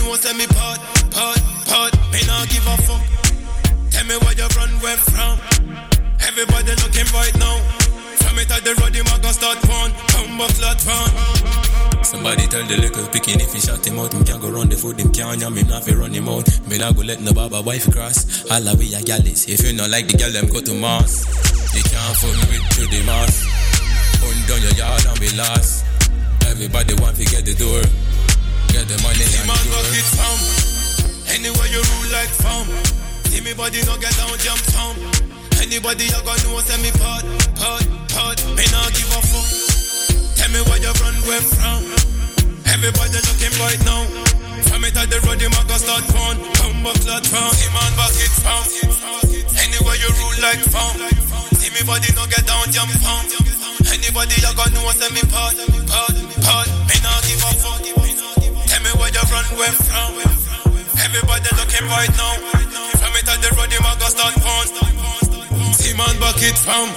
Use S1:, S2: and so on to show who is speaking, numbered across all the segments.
S1: know send me part. Me not give a fuck. Tell me where you run where from. Everybody looking right now. From it at the road, him a gon' start one. Come back, lot run. Somebody tell the little picking if he shot him out, him can't go run the food, him can't yam, him not fi run him out. Me not go let no baba wife cross. All the way a gal is. If you not like the gal, them go to Mars. You can't fool me with through the mass. Hunt down your yard and we lost. Everybody want to get the door. Get the money and the door. It from. Anywhere you rule like from. See me body no get down jump from. Anybody you gonna know send me part. Me not give a fuck. Tell me where you run where from. Everybody looking right now. From it at the road, you might go start one. Come back, lot from. See man back it from. Anywhere you rule like from. See me body no get down jump from. Anybody you gonna know send me part. Me not give a fuck. Tell me where you run where from. Everybody looking right now. From it at the road, you might go start one. See man back it from.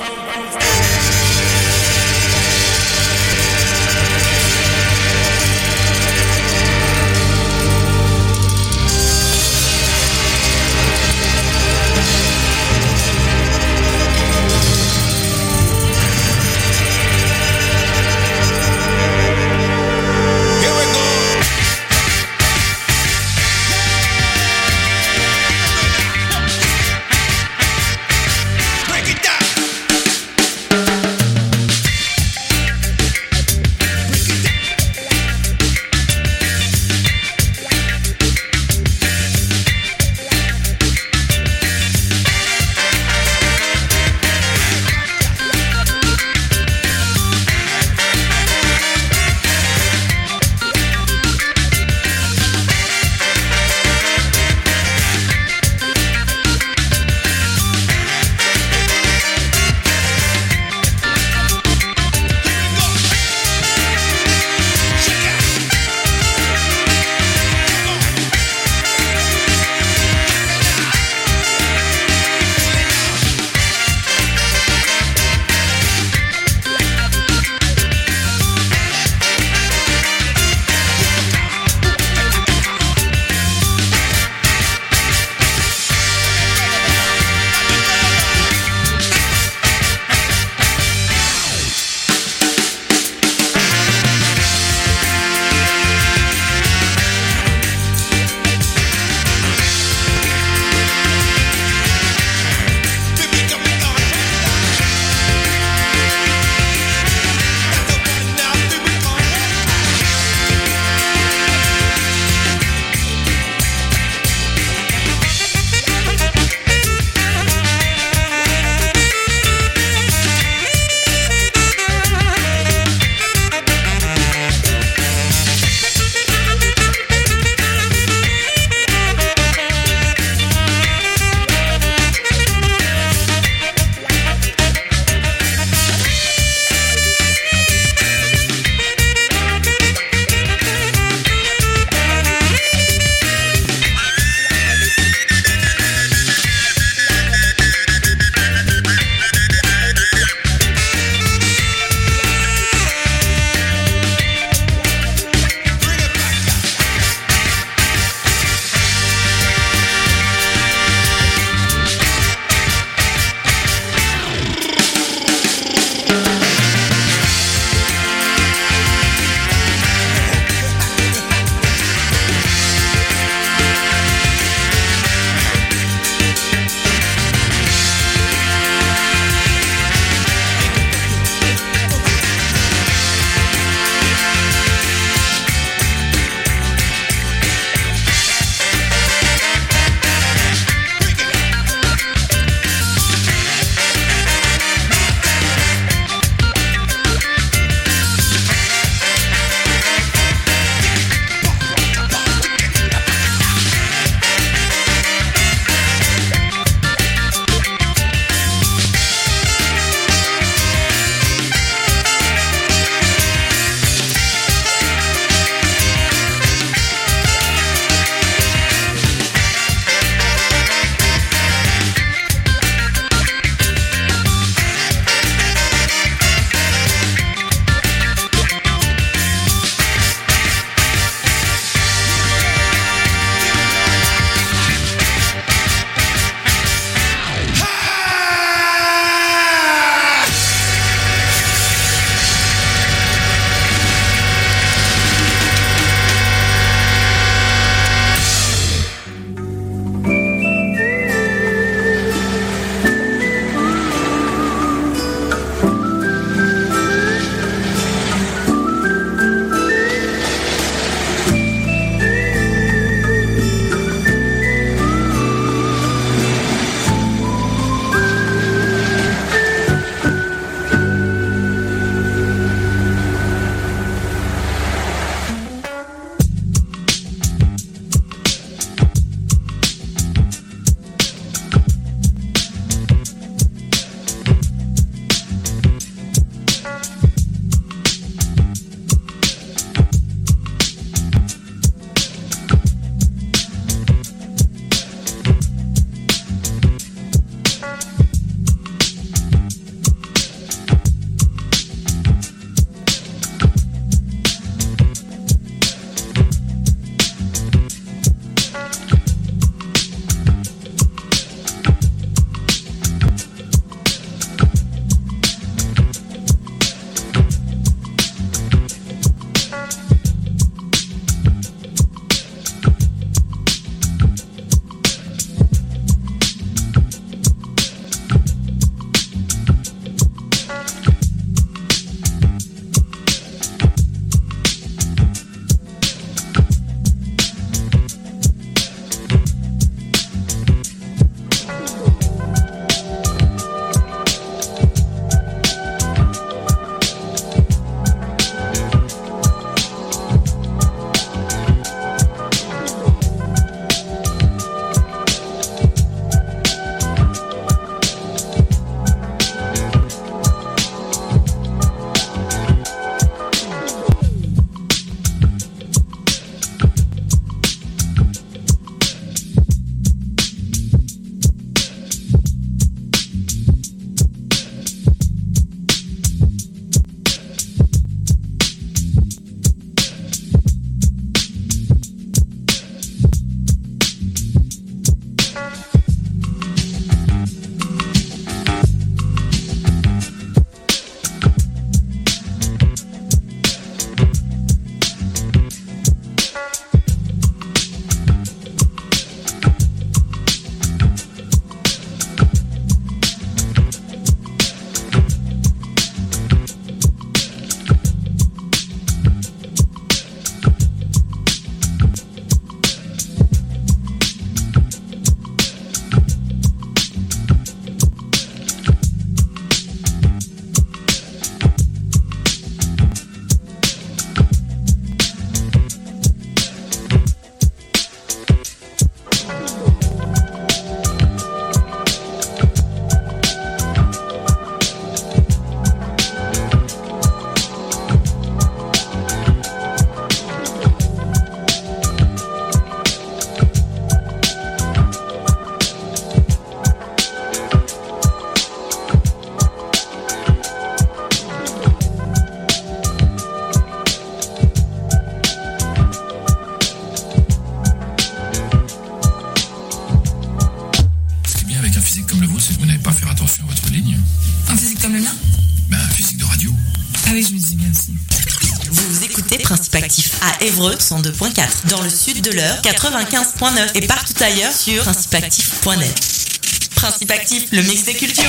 S2: à Évreux 102.4, dans le sud de l'Eure 95.9 et partout ailleurs sur principeactif.net. Principe Actif, le mix des cultures.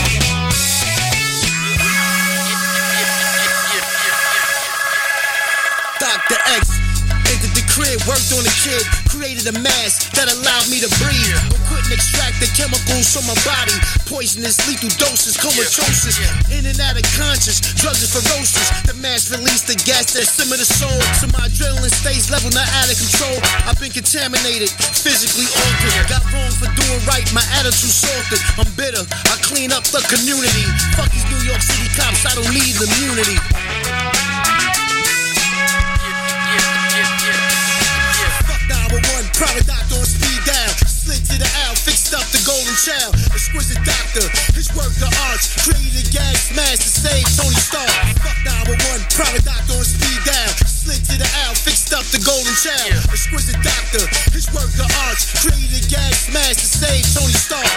S3: Dr. X entered the crib, worked on the kid, created a mask that allowed me to breathe, but couldn't extract the chemicals from my body. Poisonous, lethal doses, comatose, in and out of conscious, drugs are ferocious. The mask released the gas that simmer the soul, so my adrenaline stays level, not out of control. I've been contaminated, physically altered. Got wrong for doing right, my attitude salted. I'm bitter, I clean up the community. Fuck these New York City cops, I don't need immunity. Private doctor on speed dial, slid to the L, fixed up the golden child. Exquisite doctor, his work of arts, created a gas mask to save Tony Stark. Fuck 911, private doctor on speed dial, slid to the L, fixed up the golden child. Exquisite doctor, his work of arts, created a gas mask to save Tony Stark.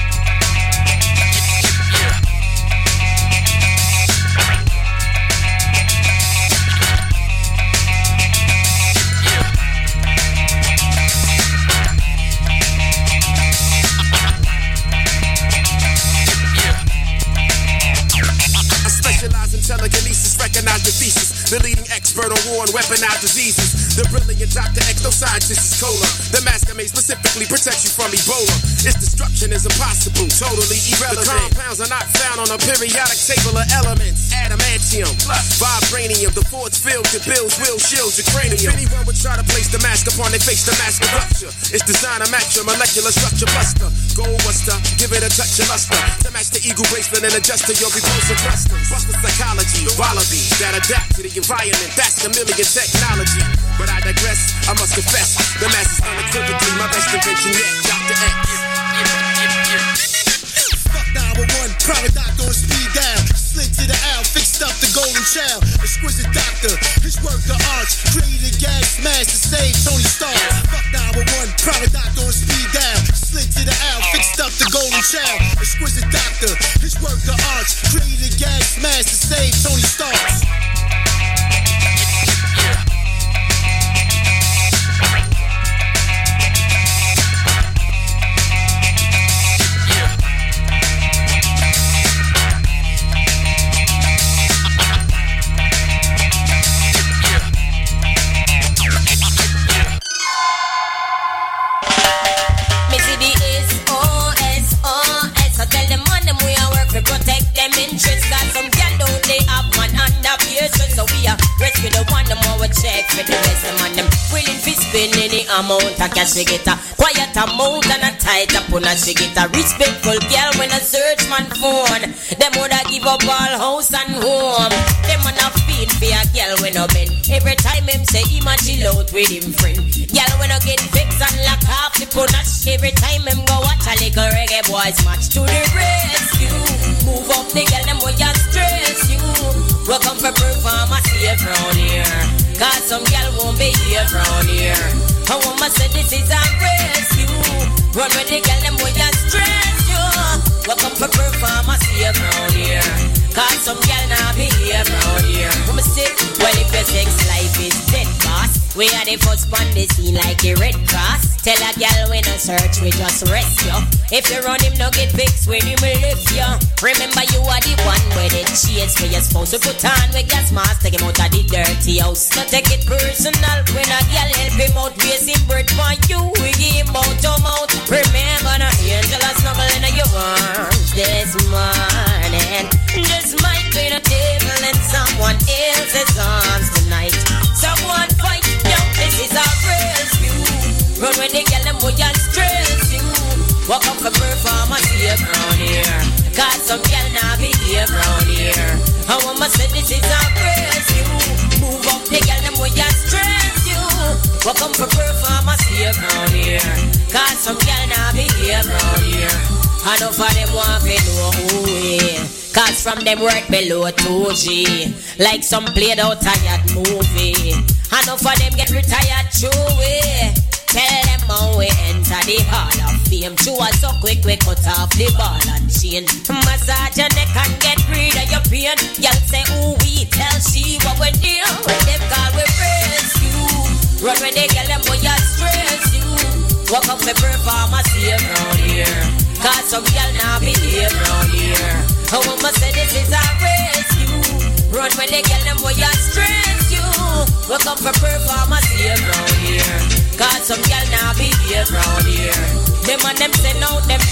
S4: Telekinesis, recognize the thesis. The leading expert on war and weaponized diseases. The brilliant Dr. X, no scientist is cola. The mask I made specifically protects you from Ebola. Its destruction is impossible, totally irrelevant. The compounds are not found on a periodic table of elements. Adamantium, vibranium, the force field that builds will shield your cranium. If anyone would try to place the mask upon their face, the mask will rupture. It's designed to match your molecular structure buster. Gold muster, give it a touch of luster. To match the eagle bracelet and adjust to your repulsive clusters. Buster psychology, wallabies that adapt to the environment, that's chameleon technology. But I digress, I must confess, the mask is unequivocally my best invention yet, Dr. X. Fuck 911, private doctor on speed dial, slid to the L, fixed up the golden child. Exquisite doctor, his work of arts, created a gas mask to save Tony Stark. Fuck 911, private doctor on speed dial, slid to the L, fixed up the golden child. Exquisite doctor, his work of arts, created a gas mask to save Tony Stark.
S5: So we are rescue the one, the more we check for the rest of them. Willing to spend any amount of cash we get a quiet amount and a tight up on a she get a respectful girl when I search man phone. Them woulda give up all house and home. Them wanna feed for a girl when I bend. Every time him say him a chill out with him friend. Girl when I get fixed and lock off the punash. Every time him go watch a little reggae boys match to the rescue. Move up the girl them boy just stress you. Welcome for perform a safe round here. Cause some girl won't be here round here. I want to say this is a rescue. Run with the girl them boy just stress you. Welcome for perform a safe round here. Cause some girl not be here round here. I'ma say, well if your sex life is dead boss, we are the first on the scene like a Red Cross. Tell a girl when I search we just rest you. If you run him no get fixed when him will lift you. Remember you are the one where they chase for your spouse. We put on with gas mask, take him out of the dirty house. Not take it personal when a girl help him out, raising bread for you. We give him out to mouth. Remember the angel a snuggle in your arms this morning. This might be the devil in someone else's arms tonight. Someone fight, yo, this is our rescue. Run with the girl and boy and stress you. Walk up for performance here round here. Cause some girl now be here round here. I want to say this is our rescue. Move up the girl and boy and stress you. Walk up for performance here round here. Cause some girl now be here round here. Enough of them want to know who we. Cause from them work below 2G. Like some played out tired movie. Enough of them get retired true way. Tell them how we enter the hall of fame. Chew us so quick we cut off the ball and chain. Massage your neck and get rid of your pain. Y'all say ooh we tell she what we do. When them call we rescue. Run when they get them boy you stress you. Walk up my perform save round here. Cause some girl now behave round here. A woman say this is a rescue. Run when they get them boy you stress you. Walk up my perform save round here. Cause some girl now behave round here. Them and them send out them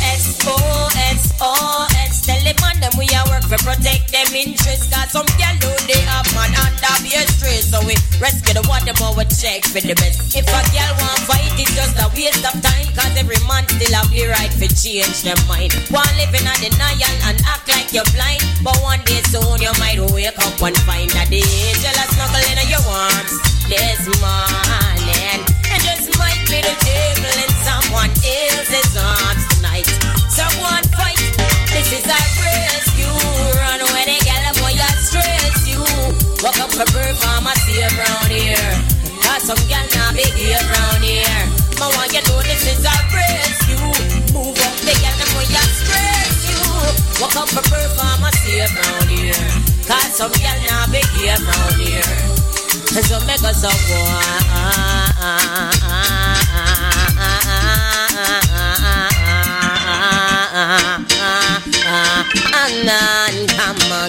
S5: SOS. Tell them and them we a work for protect them interests. Cause some girl do they have man under be a stress. So we rescue the one them over check for the best. If a girl want fight it's just a waste of time. Cause every man still have the right to change their mind. One living in denial and act like you're blind. But one day soon you might wake up and find that the angel is snuggling in your arms this morning. And just might be the devil in someone else's arms tonight. Someone fight. This is a rescue. Run when they get them boy you stress you. Walk up for perform save round here. Cause some girl now behave round here. I want you to know this is a rescue. Move up they get them boy you stress you. Walk up for perform save round here. Cause some girl now behave round here. So make us a come on.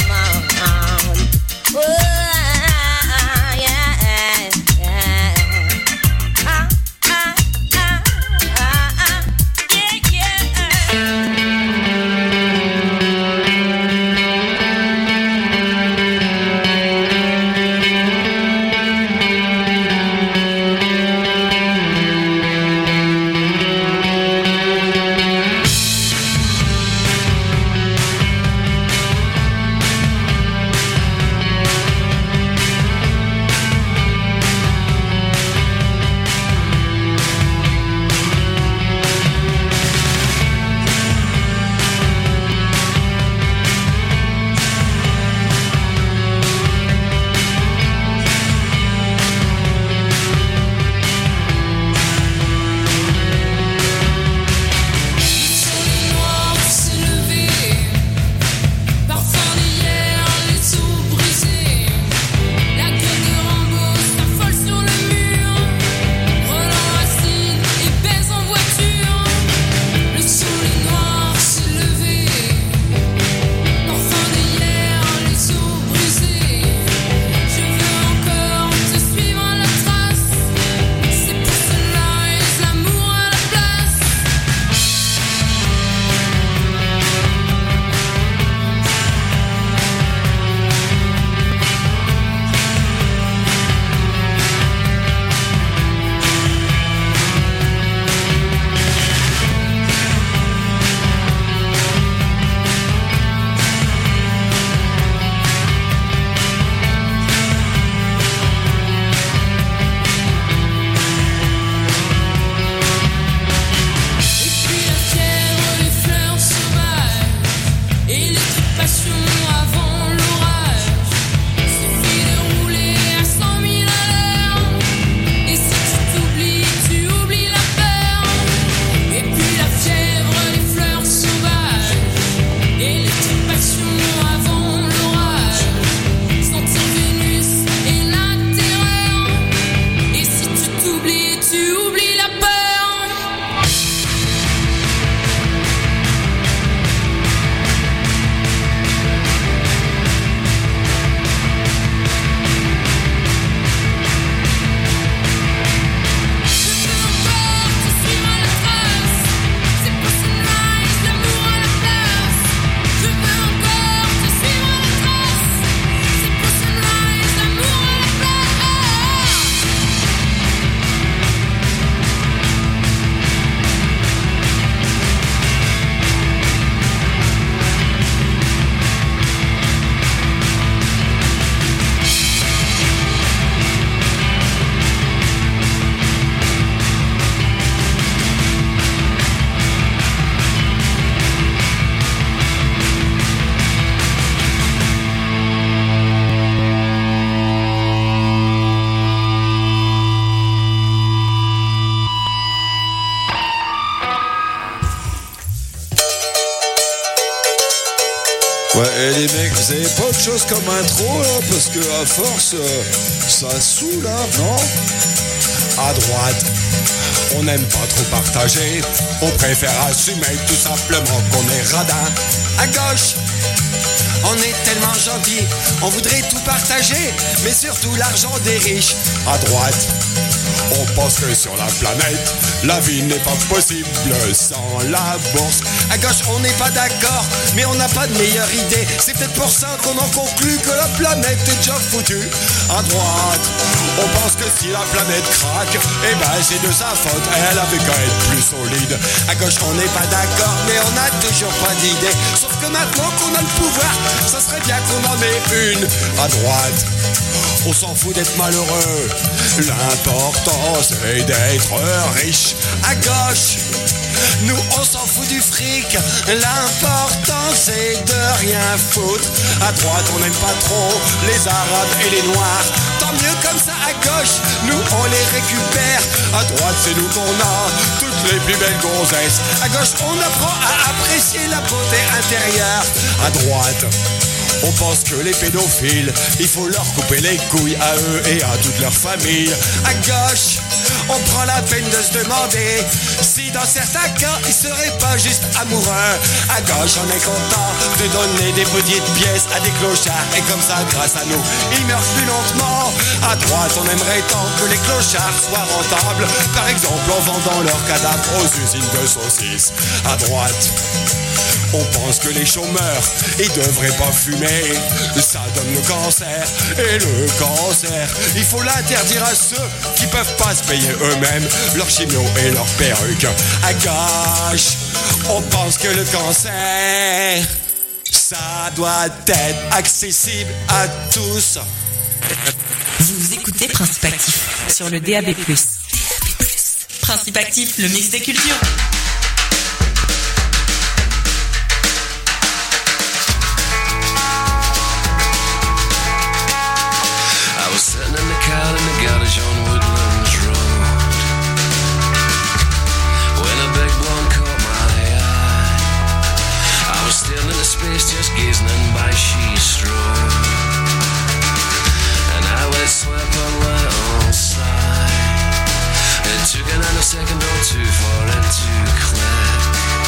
S6: Ouais, et les mecs, vous avez pas autre chose comme intro là? Parce que à force, ça saoule là, non? À droite, on n'aime pas trop partager, on préfère assumer tout simplement qu'on est radin. À gauche, on est tellement gentil, on voudrait tout partager, mais surtout l'argent des riches. À droite, on pense que sur la planète, la vie n'est pas possible sans la bourse. À gauche, on n'est pas d'accord, mais on n'a pas de meilleure idée. C'est peut-être pour ça qu'on en conclut que la planète est déjà foutue. À droite, on pense que si la planète craque, eh ben c'est de sa faute, elle avait qu'à être plus solide. À gauche, on n'est pas d'accord, mais on n'a toujours pas d'idée. Sauf que maintenant qu'on a le pouvoir, ça serait bien qu'on en ait une. À droite, on s'en fout d'être malheureux, l'important c'est d'être riche. À gauche, nous on s'en fout du fric, l'important c'est de rien foutre. À droite, on n'aime pas trop les arabes et les noirs, tant mieux comme ça. À gauche, nous on les récupère. À droite, c'est nous qu'on a toutes les plus belles gonzesses. À gauche, on apprend à apprécier la beauté intérieure. À droite, on pense que les pédophiles, il faut leur couper les couilles à eux et à toute leur famille. À gauche, on prend la peine de se demander si dans certains cas, ils seraient pas juste amoureux. À gauche, on est content de donner des petites pièces à des clochards, et comme ça, grâce à nous, ils meurent plus lentement. À droite, on aimerait tant que les clochards soient rentables, par exemple en vendant leurs cadavres aux usines de saucisses. À droite, on pense que les chômeurs, ils devraient pas fumer, ça donne le cancer. Et le cancer, il faut l'interdire à ceux qui peuvent pas se payer eux-mêmes leur chimio et leur perruque. À gauche, on pense que le cancer, ça doit être accessible à tous.
S2: Vous écoutez Principe Actif sur le DAB+. Principe Actif, le mix des cultures.
S7: I was sitting in the car in the garage on Woodlands Road when a big blonde caught my eye. I was staring into space just gazing in by she strode, and I let slip a little sigh. It took a second or two for it to click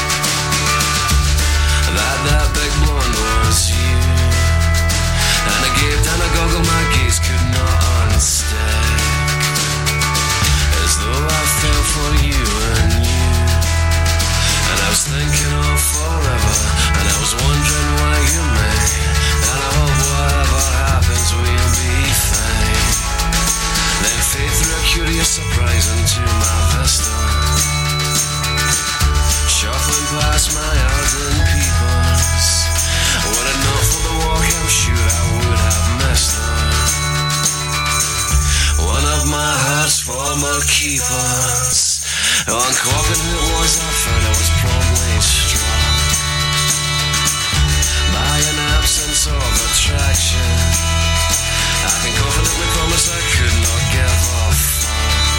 S7: that big blonde was you. And I gaped and I goggled, my gaze could not unstick, as though I fell for you and you. And I was thinking of forever, and I was wondering why you're mine. And I hope whatever happens we'll be fine. Then fade through a curious surprise into my vista, shuffling past my yards and peepers. Were it not for the walk, I'm sure I would have missed her. One of my heart's former keepers. Unclocking who it was, I found I was promptly struck by an absence of attraction. I can confidently promise I could not give a fuck.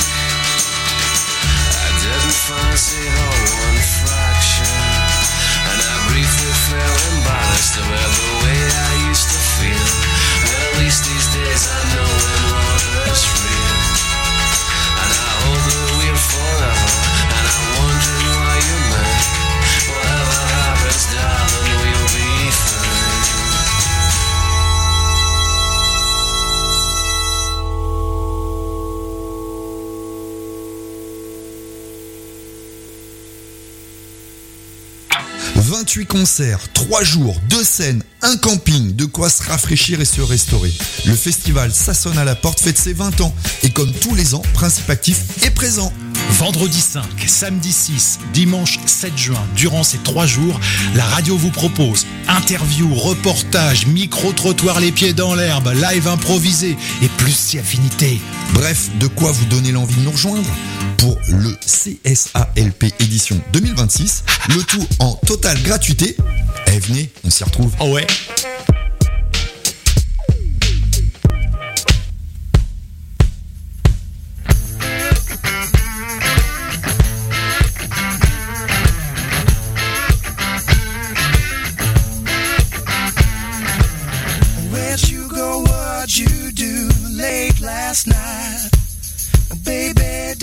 S7: I didn't fancy her one fraction, and I briefly felt embarrassed about the way I used to feel. But at least these days I know when love is real, and I hope that we're forever. And I'm wondering why you're mine. Whatever happens, darling, we'll be fine.
S8: 28 concerts, 3 jours, 2 scènes, un camping, de quoi se rafraîchir et se restaurer. Le festival Ça sonne à la porte fête ses 20 ans. Et comme tous les ans, Principe Actif est présent.
S9: Vendredi 5, samedi 6, dimanche 7 juin, durant ces 3 jours, la radio vous propose interviews, reportages, micro-trottoirs les pieds dans l'herbe, live improvisé et plus si affinité.
S8: Bref, de quoi vous donner l'envie de nous rejoindre pour le CSALP édition 2026, le tout en totale gratuité. Eh, venez, on s'y retrouve.
S9: Oh ouais.
S3: Where'd you go, what'd you do late last night? Baby,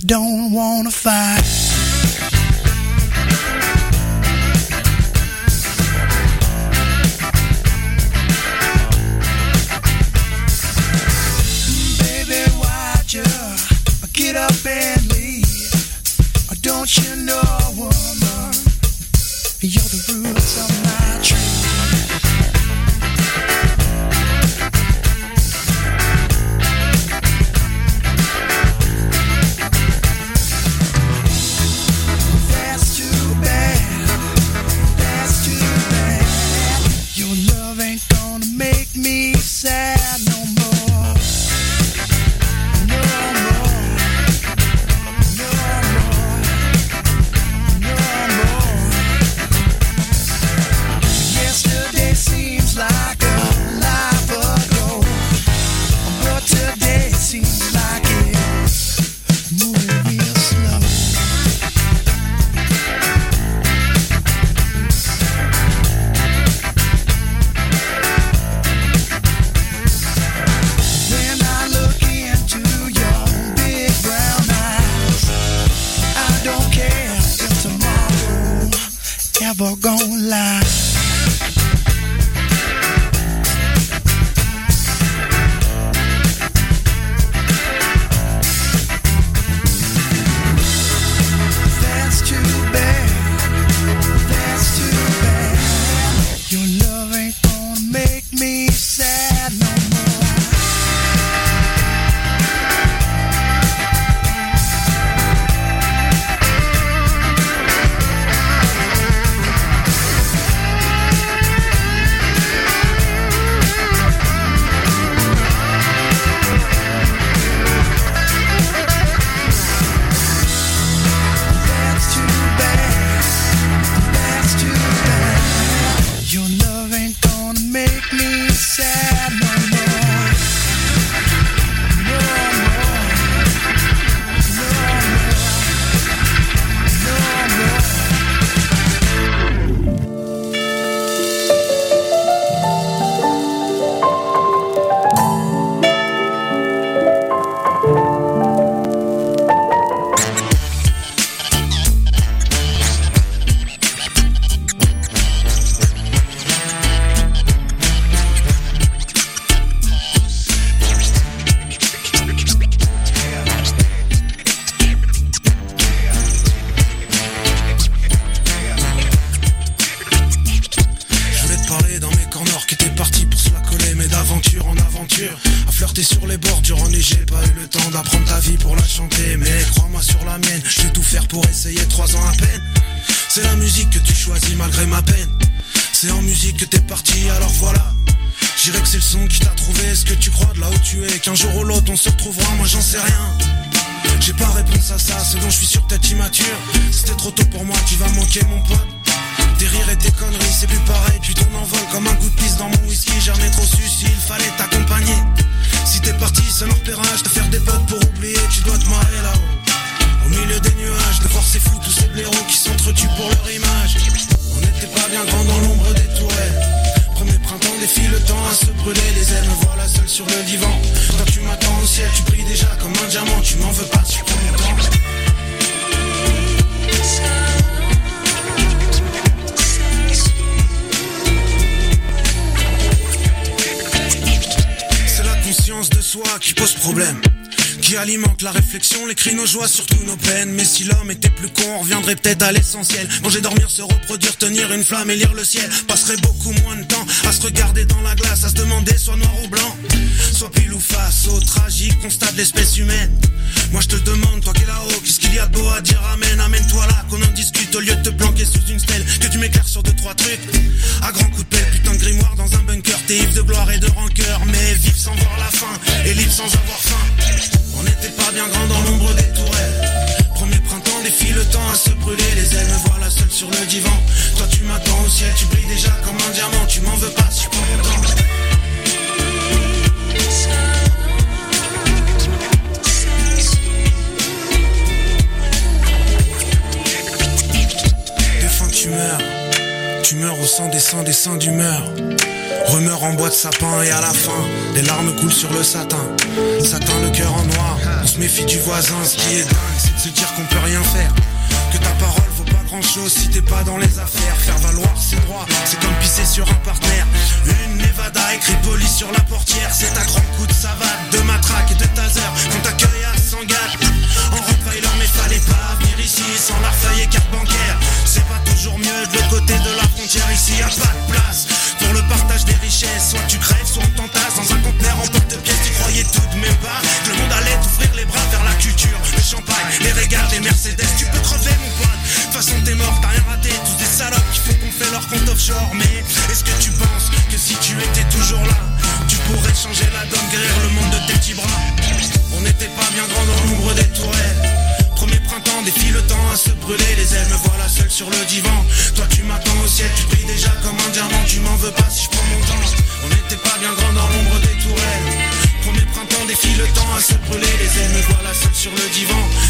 S3: don't wanna fight. Baby, why'd you get up and leave? Don't you know, woman, you're the roots of my tree. That's too bad, that's too bad. Your love ain't gonna make me sad no more. No more. No more. No more. Yesterday seems like a life ago, but today seems like it's moving real slow. When I look into your big brown eyes, I don't care if tomorrow ever gonna lie. That's too bad, that's too bad. Your love ain't gonna make me sad no more. That's too bad, that's too bad. Your love ain't gonna make me sad no more. No more. No more. No more.
S1: Je voulais te parler dans mes corners qui étaient partis pour se la coller, mais d'aventure en aventure, à flirter sur les bordures en et j'ai pas eu le temps d'apprendre ta vie pour la chanter, mais crois-moi sur la mienne, je vais tout faire pour essayer 3 ans à peine. C'est la musique que tu choisis malgré ma peine, c'est en musique que t'es parti, alors voilà. Je dirais que c'est le son qui t'a trouvé, est-ce que tu crois de là où tu es, qu'un jour ou l'autre on se retrouvera, moi j'en sais rien. J'ai pas réponse à ça, c'est dont je suis sûr que t'es immature. C'était trop tôt pour moi, tu vas manquer mon pote. Tes rires et tes conneries, c'est plus pareil. Puis ton envol comme un coup de pisse dans mon whisky. Jamais trop su s'il fallait t'accompagner. Si t'es parti seul en repérage, te faire des potes pour oublier, tu dois te marrer là-haut. Au milieu des nuages, de voir ces fous, tous ces blaireaux qui s'entretuent pour leur image. On n'était pas bien grand dans l'ombre des tourelles. Premier printemps défile le temps à se brûler les ailes. Me voilà seul sur le divan. Toi tu m'attends au ciel, tu brilles déjà comme un diamant. Tu m'en veux pas, tu prends mon temps. C'est la conscience de soi qui pose problème, qui alimente la réflexion, les cris, nos joies, surtout nos peines. Mais si l'homme était plus con, on reviendrait peut-être à l'essentiel. Manger, dormir, se reproduire, tenir une flamme et lire le ciel. Passerait beaucoup moins de temps à se regarder dans la glace, à se demander soit noir ou blanc, soit pile ou face au tragique constat de l'espèce humaine. Moi je te demande, toi qui es là-haut, qu'est-ce qu'il y a de beau à dire? Amène-toi là, qu'on en discute au lieu de te planquer sous une stèle. Que tu m'éclaires sur 2-3 trucs, à grands coups de pelle, putain de grimoire dans un bunker. T'es ivre de gloire et de rancœur, mais vif sans voir la fin, et libre sans avoir faim. On n'était pas bien grand dans l'ombre des tourelles. Premier printemps défile le temps à se brûler les ailes. Me voilà seul sur le divan. Toi tu m'attends au ciel, tu brilles déjà comme un diamant. Tu m'en veux pas si je prends mon temps. Des fois tu meurs au sang des seins d'humeur. Rumeur en bois de sapin et à la fin les larmes coulent sur le satin. Satin le cœur en noir, on se méfie du voisin. Ce qui est dingue c'est de
S10: se dire qu'on peut rien faire, que ta parole vaut pas grand chose si t'es pas dans les affaires. Faire valoir ses droits, c'est comme pisser sur un partenaire. Une Nevada écrit poli sur la portière, c'est un grand coup de savate, de matraque et de taser qu'on t'accueille à 100 gars. En rottweiler mais fallait pas venir ici sans la feuille et carte bancaire. C'est pas toujours mieux de l'autre côté de la frontière, ici y'a pas de place pour le partage des richesses. Soit tu crèves, soit on t'entasse dans un conteneur en porte-pièce. Tu croyais tout de même pas que le monde allait t'ouvrir les bras vers la culture, le champagne, les regards, les Mercedes. Tu peux crever mon pote, de toute façon t'es mort, t'as rien raté. Tous des salopes qui font qu'on fait leur compte offshore. Mais est-ce que tu penses que si tu étais toujours là, tu pourrais changer la donne, guérir le monde de tes petits bras? On n'était pas bien grand dans l'ombre des tourelles. Premier printemps, défile le temps à se brûler les ailes. Me voilà seul sur le divan,